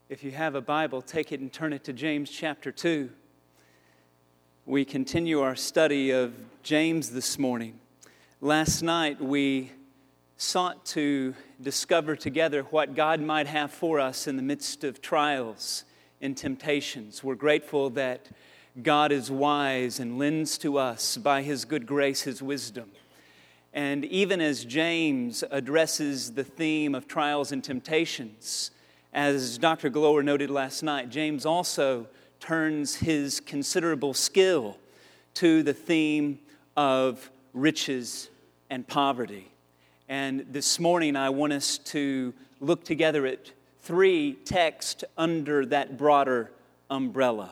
If you have a Bible, take it and turn it to James chapter 2. We continue our study of James this morning. Last night we sought to discover together what God might have for us in the midst of trials and temptations. We're grateful that God is wise and lends to us by His good grace, His wisdom. And even as James addresses the theme of trials and temptations, as Dr. Glower noted last night, James also turns his considerable skill to the theme of riches and poverty. And this morning I want us to look together at three texts under that broader umbrella.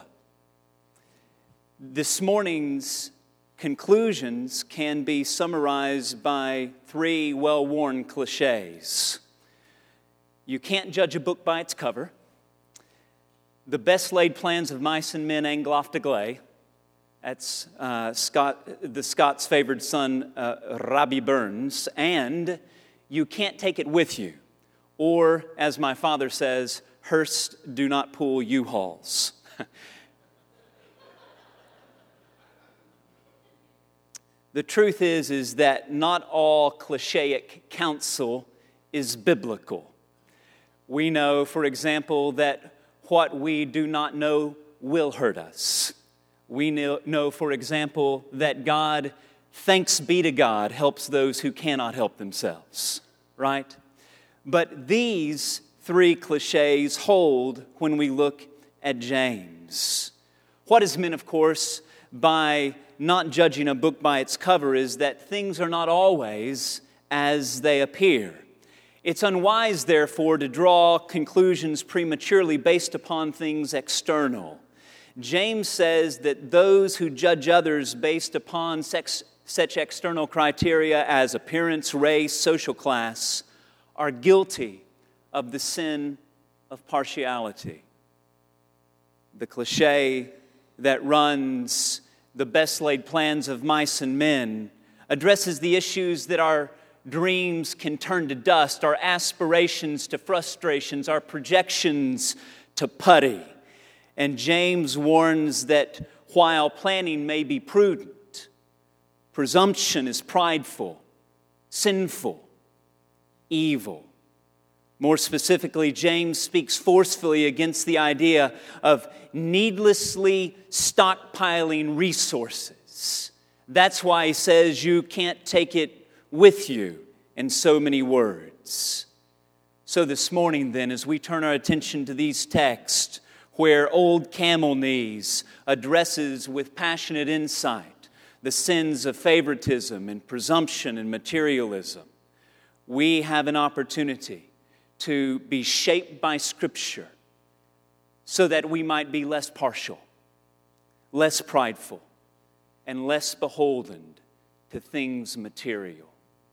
This morning's conclusions can be summarized by three well-worn cliches. You can't judge a book by its cover. The best laid plans of mice and men ain't gloft gley. That's the Scots' favored son, Robbie Burns. And you can't take it with you. Or, as my father says, Hearsts do not pull U-Hauls. The truth is that not all clichéic counsel is biblical. We know, for example, that what we do not know will hurt us. We know, for example, that God, thanks be to God, helps those who cannot help themselves, right? But these three cliches hold when we look at James. What is meant, of course, by not judging a book by its cover is that things are not always as they appear. It's unwise, therefore, to draw conclusions prematurely based upon things external. James says that those who judge others based upon such external criteria as appearance, race, social class are guilty of the sin of partiality. The cliche that runs, "the best laid plans of mice and men," addresses the issues that our dreams can turn to dust, our aspirations to frustrations, our projections to putty. And James warns that while planning may be prudent, presumption is prideful, sinful, evil. More specifically, James speaks forcefully against the idea of needlessly stockpiling resources. That's why he says you can't take it with you in so many words. So this morning then, as we turn our attention to these texts where old Camel Knees addresses with passionate insight the sins of favoritism and presumption and materialism, we have an opportunity to be shaped by Scripture so that we might be less partial, less prideful, and less beholden to things material.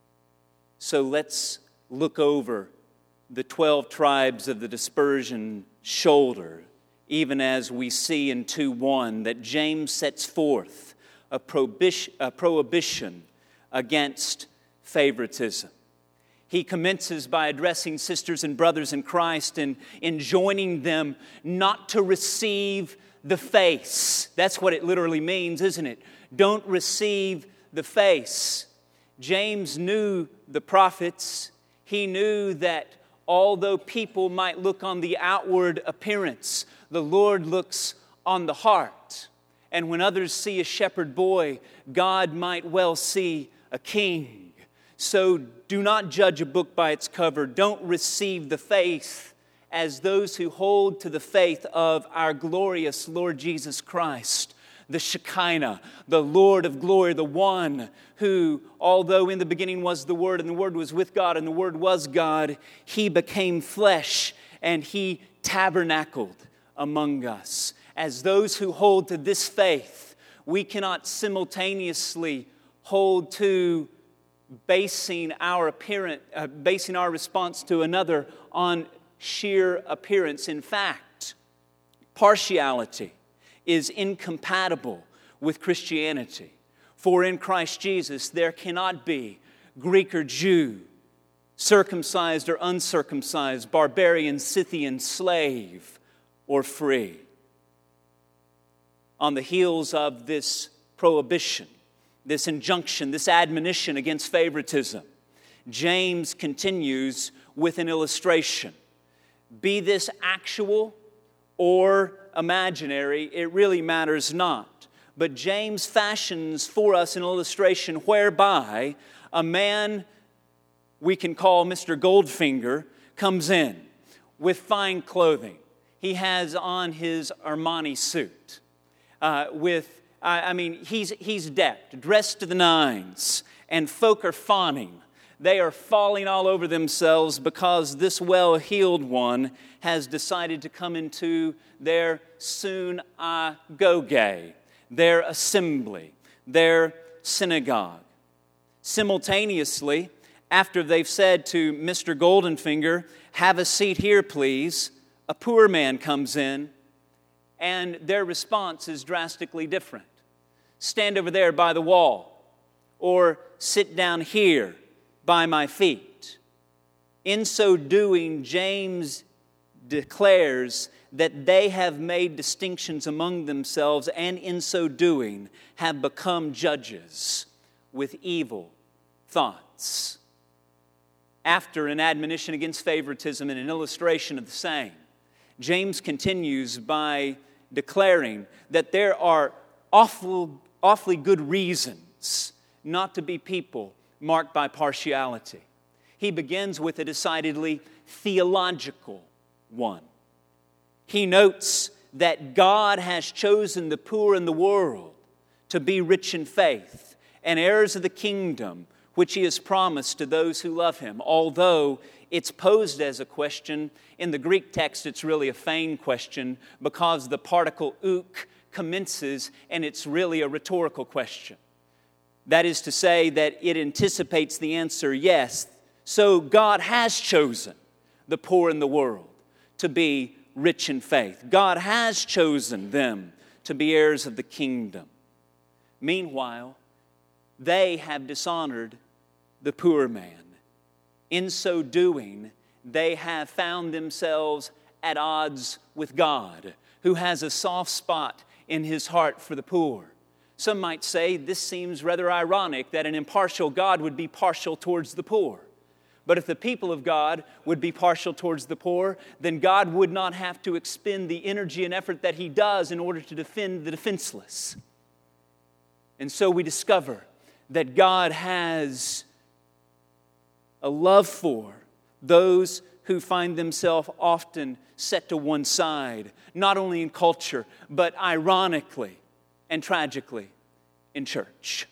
So let's look over the 12 tribes of the dispersion shoulder, even as we see in 2:1 that James sets forth a prohibition against favoritism. He commences by addressing sisters and brothers in Christ and enjoining them not to receive the face. That's what it literally means, isn't it? Don't receive the face. James knew the prophets. He knew that although people might look on the outward appearance, the Lord looks on the heart. And when others see a shepherd boy, God might well see a king. So do not judge a book by its cover. Don't receive the faith as those who hold to the faith of our glorious Lord Jesus Christ, the Shekinah, the Lord of glory, the one who, although in the beginning was the Word, and the Word was with God, and the Word was God, He became flesh, and He tabernacled among us. As those who hold to this faith, we cannot simultaneously hold to basing our response to another on sheer appearance. In fact, partiality is incompatible with Christianity. For in Christ Jesus there cannot be Greek or Jew, circumcised or uncircumcised, barbarian, Scythian, slave or free. On the heels of this prohibition, this injunction, this admonition against favoritism, James continues with an illustration. Be this actual or imaginary, it really matters not. But James fashions for us an illustration whereby a man we can call Mr. Goldfinger comes in with fine clothing. He has on his Armani suit. He's decked, dressed to the nines, and folk are fawning. They are falling all over themselves because this well-heeled one has decided to come into their synagogue, their assembly, their synagogue. Simultaneously, after they've said to Mr. Goldenfinger, "Have a seat here, please," a poor man comes in, and their response is drastically different. "Stand over there by the wall," or "Sit down here by my feet." In so doing, James declares that they have made distinctions among themselves, and in so doing have become judges with evil thoughts. After an admonition against favoritism and an illustration of the same, James continues by declaring that there are awfully good reasons not to be people marked by partiality. He begins with a decidedly theological one. He notes that God has chosen the poor in the world to be rich in faith and heirs of the kingdom which He has promised to those who love Him. Although it's posed as a question, in the Greek text it's really a feigned question because the particle uk commences and it's really a rhetorical question. That is to say that it anticipates the answer, yes. So God has chosen the poor in the world to be rich in faith. God has chosen them to be heirs of the kingdom. Meanwhile, they have dishonored the poor man. In so doing, they have found themselves at odds with God, who has a soft spot in His heart for the poor. Some might say this seems rather ironic that an impartial God would be partial towards the poor. But if the people of God would be partial towards the poor, then God would not have to expend the energy and effort that He does in order to defend the defenseless. And so we discover that God has a love for those who find themselves often set to one side, not only in culture, but ironically and tragically in church.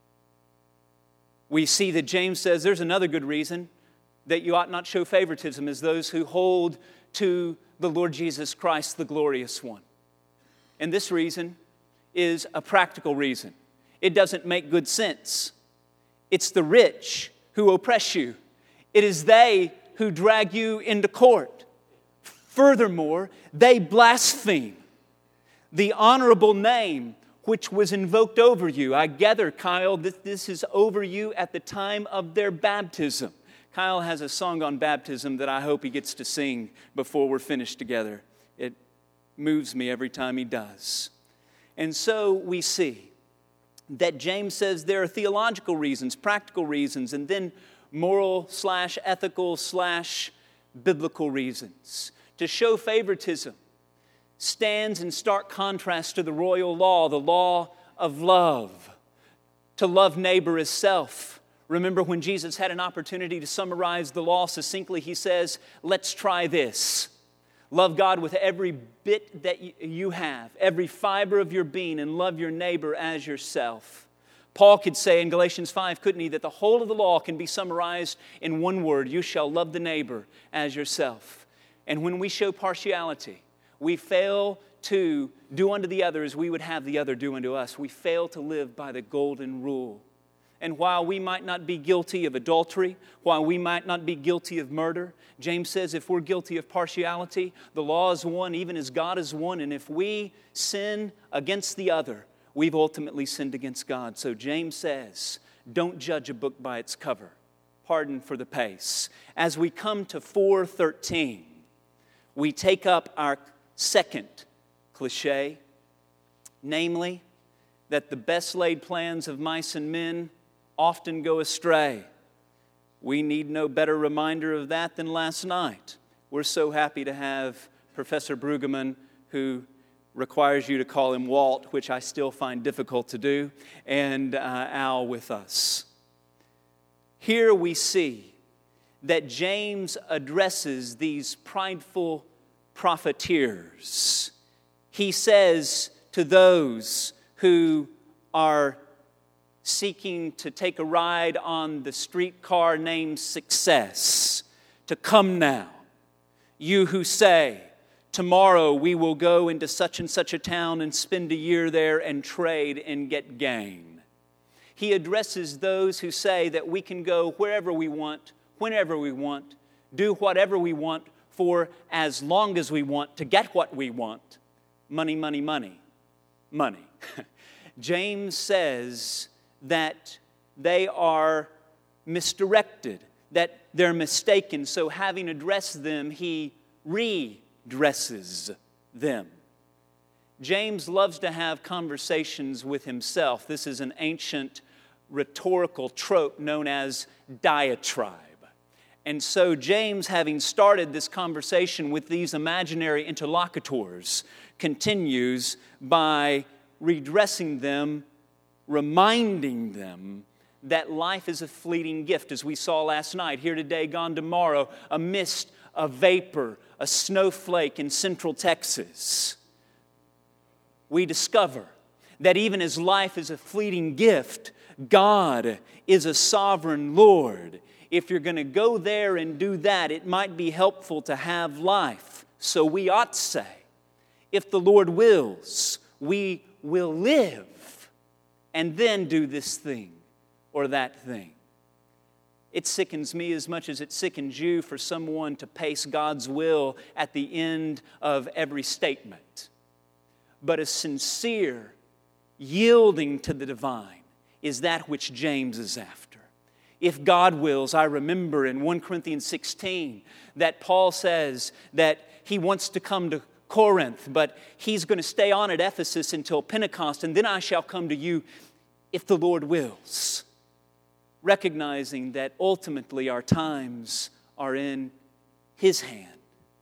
We see that James says there's another good reason that you ought not show favoritism as those who hold to the Lord Jesus Christ, the glorious one. And this reason is a practical reason. It doesn't make good sense. It's the rich who oppress you. It is they who drag you into court. Furthermore, they blaspheme the honorable name which was invoked over you. I gather, Kyle, that this is over you at the time of their baptism. Kyle has a song on baptism that I hope he gets to sing before we're finished together. It moves me every time he does. And so we see that James says there are theological reasons, practical reasons, and then moral/ethical/biblical reasons. To show favoritism stands in stark contrast to the royal law, the law of love. To love neighbor as self. Remember when Jesus had an opportunity to summarize the law succinctly, He says, let's try this. Love God with every bit that you have, every fiber of your being, and love your neighbor as yourself. Paul could say in Galatians 5, couldn't he, that the whole of the law can be summarized in one word: you shall love the neighbor as yourself. And when we show partiality, we fail to do unto the other as we would have the other do unto us. We fail to live by the golden rule. And while we might not be guilty of adultery, while we might not be guilty of murder, James says if we're guilty of partiality, the law is one even as God is one. And if we sin against the other, we've ultimately sinned against God. So James says, don't judge a book by its cover. pardon for the pace. As we come to 4:13, we take up our second cliche, namely that the best laid plans of mice and men often go astray. We need no better reminder of that than last night. We're so happy to have Professor Brueggemann, who requires you to call him Walt, which I still find difficult to do, and Al with us. Here we see that James addresses these prideful profiteers. He says to those who are seeking to take a ride on the streetcar named success, to come now, you who say, tomorrow we will go into such and such a town and spend a year there and trade and get gain. He addresses those who say that we can go wherever we want, whenever we want, do whatever we want for as long as we want to get what we want. Money, money, money, money. James says that they are misdirected, that they're mistaken. So having addressed them, he redresses them. James loves to have conversations with himself. This is an ancient rhetorical trope known as diatribe. And so James, having started this conversation with these imaginary interlocutors, continues by redressing them, reminding them that life is a fleeting gift, as we saw last night. Here today, gone tomorrow, a mist, a vapor, a snowflake in central Texas. We discover that even as life is a fleeting gift, God is a sovereign Lord. If you're going to go there and do that, it might be helpful to have life. So we ought to say, if the Lord wills, we will live and then do this thing or that thing. It sickens me as much as it sickens you for someone to pace God's will at the end of every statement. But a sincere yielding to the divine is that which James is after. If God wills, I remember in 1 Corinthians 16 that Paul says that he wants to come to Corinth, but he's going to stay on at Ephesus until Pentecost, and then I shall come to you if the Lord wills. Recognizing that ultimately our times are in His hand.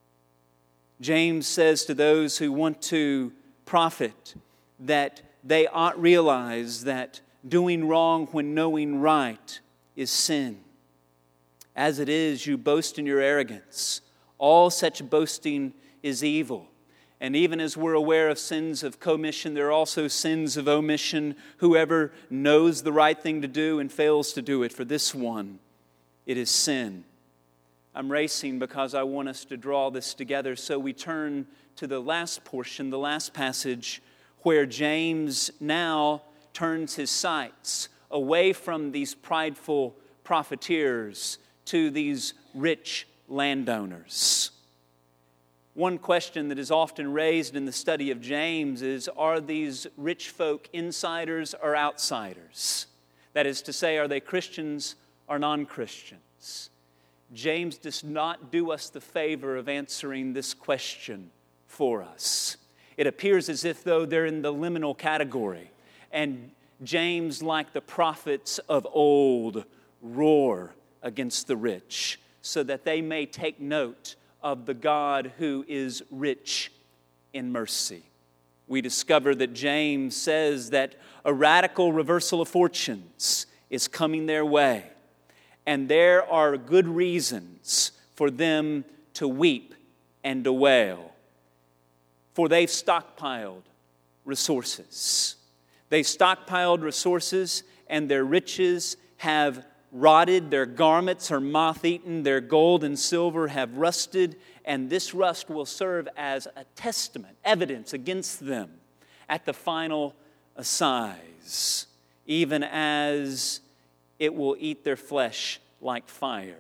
James says to those who want to profit that they ought realize that doing wrong when knowing right is sin. As it is, you boast in your arrogance. All such boasting is evil. And even as we're aware of sins of commission, there are also sins of omission. Whoever knows the right thing to do and fails to do it, for this one, it is sin. I'm racing because I want us to draw this together. So we turn to the last portion, the last passage, where James now turns his sights away from these prideful profiteers to these rich landowners. One question that is often raised in the study of James is, are these rich folk insiders or outsiders? That is to say, are they Christians or non-Christians? James does not do us the favor of answering this question for us. It appears as if though they're in the liminal category, and James, like the prophets of old, roar against the rich so that they may take note of the God who is rich in mercy. We discover that James says that a radical reversal of fortunes is coming their way, and there are good reasons for them to weep and to wail, for they've stockpiled resources. They've stockpiled resources, and their riches have rotted, their garments are moth-eaten, their gold and silver have rusted, and this rust will serve as a testament, evidence against them at the final assize, even as it will eat their flesh like fire.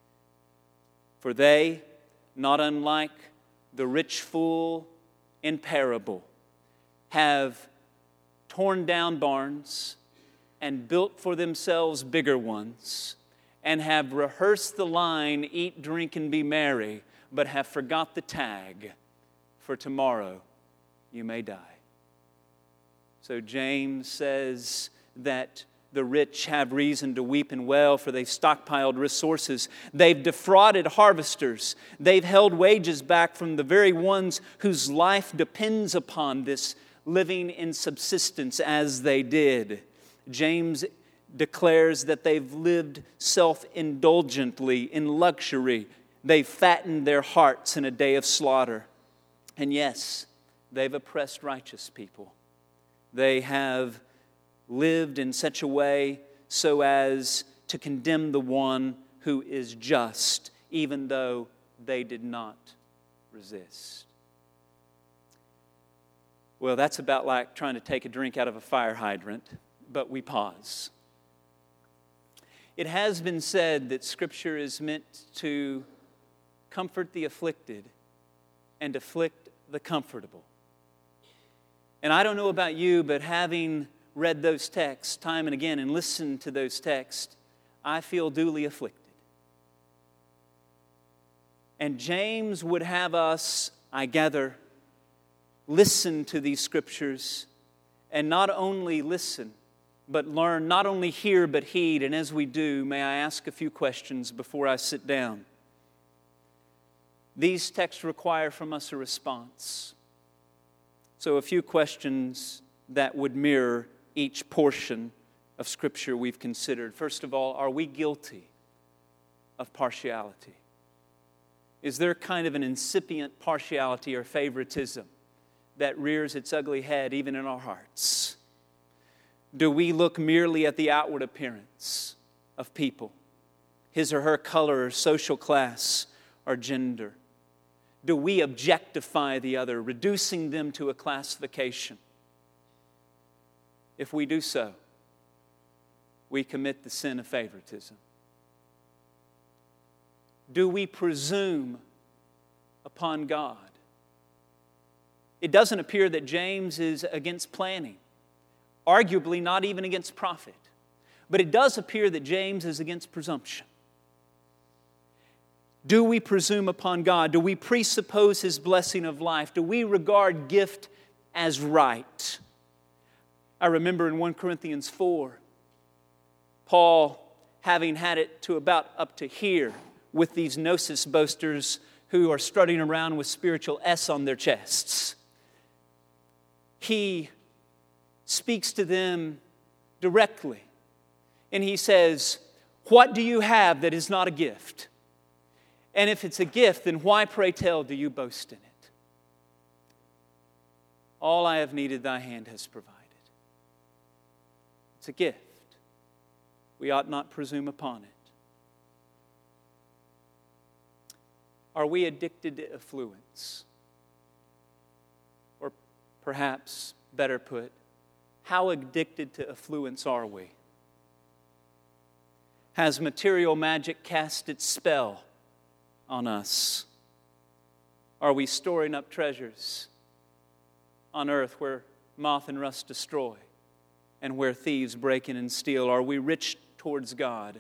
For they, not unlike the rich fool in parable, have torn down barns and built for themselves bigger ones, and have rehearsed the line, eat, drink, and be merry, but have forgot the tag, for tomorrow you may die. So James says that the rich have reason to weep and wail, for they've stockpiled resources. They've defrauded harvesters. They've held wages back from the very ones whose life depends upon this living in subsistence as they did. James declares that they've lived self-indulgently in luxury. They've fattened their hearts in a day of slaughter. And yes, they've oppressed righteous people. They have lived in such a way so as to condemn the one who is just, even though they did not resist. Well, that's about like trying to take a drink out of a fire hydrant, but we pause. It has been said that Scripture is meant to comfort the afflicted and afflict the comfortable. And I don't know about you, but having read those texts time and again and listened to those texts, I feel duly afflicted. And James would have us, I gather, listen to these Scriptures, and not only listen, but learn, not only hear, but heed. And as we do, may I ask a few questions before I sit down? These texts require from us a response. So a few questions that would mirror each portion of Scripture we've considered. First of all, are we guilty of partiality? Is there kind of an incipient partiality or favoritism that rears its ugly head even in our hearts? Do we look merely at the outward appearance of people, his or her color or social class or gender? Do we objectify the other, reducing them to a classification? If we do so, we commit the sin of favoritism. Do we presume upon God? It doesn't appear that James is against planning, arguably not even against profit, but it does appear that James is against presumption. Do we presume upon God? Do we presuppose His blessing of life? Do we regard gift as right? I remember in 1 Corinthians 4, Paul having had it to about up to here with these gnosis boasters who are strutting around with spiritual S on their chests. He speaks to them directly, and he says, "What do you have that is not a gift? And if it's a gift, then why, pray tell, do you boast in it? All I have needed, thy hand has provided." It's a gift. We ought not presume upon it. Are we addicted to affluence? Or perhaps, better put, how addicted to affluence are we? Has material magic cast its spell on us? Are we storing up treasures on earth where moth and rust destroy and where thieves break in and steal? Are we rich towards God?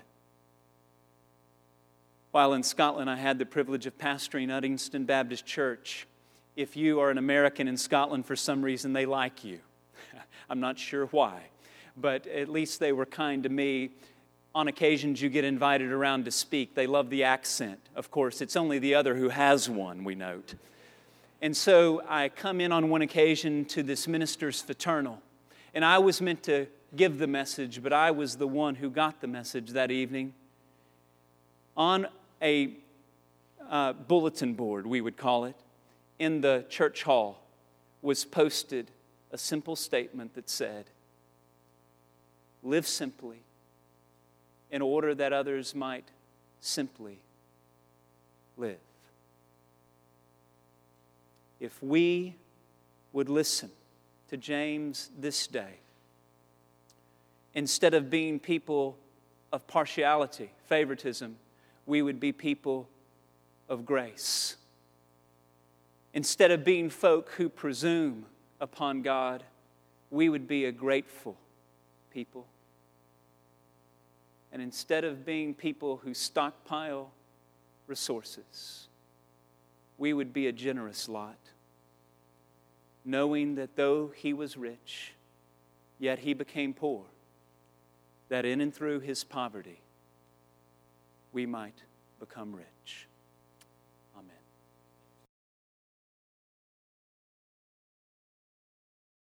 While in Scotland, I had the privilege of pastoring Uddingston Baptist Church. If you are an American in Scotland, for some reason, they like you. I'm not sure why, but at least they were kind to me. On occasions, you get invited around to speak. They love the accent. Of course, it's only the other who has one, we note. And so I come in on one occasion to this minister's fraternal, and I was meant to give the message, but I was the one who got the message that evening. On a bulletin board, we would call it, in the church hall was posted a simple statement that said, "Live simply, in order that others might simply live." If we would listen to James this day, instead of being people of partiality, favoritism, we would be people of grace. Instead of being folk who presume upon God, we would be a grateful people. And instead of being people who stockpile resources, we would be a generous lot, knowing that though he was rich, yet he became poor, that in and through his poverty, we might become rich.